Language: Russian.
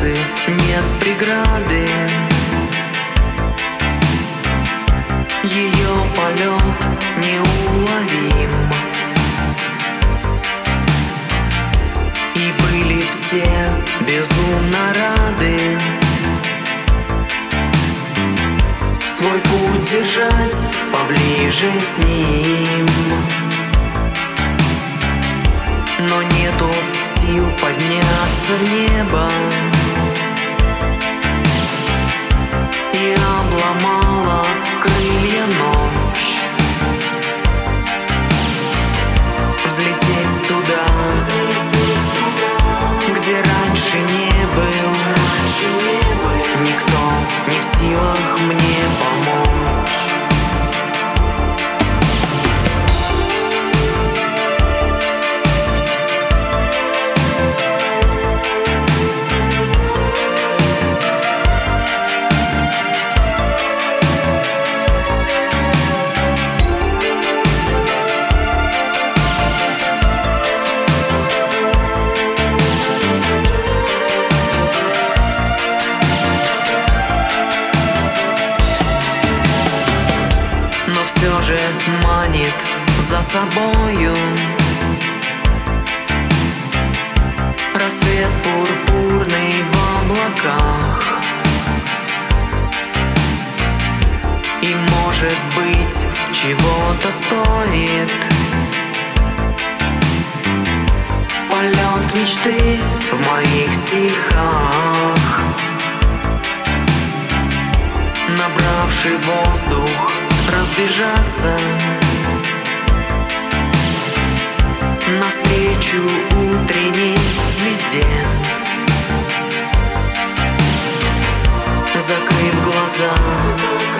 сердце нет преграды. Ее полет неуловим, и были все безумно рады свой путь держать поближе с ним. Но нету сил подняться в небо, и обломала крылья ночь. Взлететь туда, где раньше не был, никто не в силах мне помочь. Все же манит за собою рассвет пурпурный в облаках. И может быть чего-то стоит полет мечты в моих стихах, набравший воздух разбежаться навстречу утренней звезде. Закрыв глаза,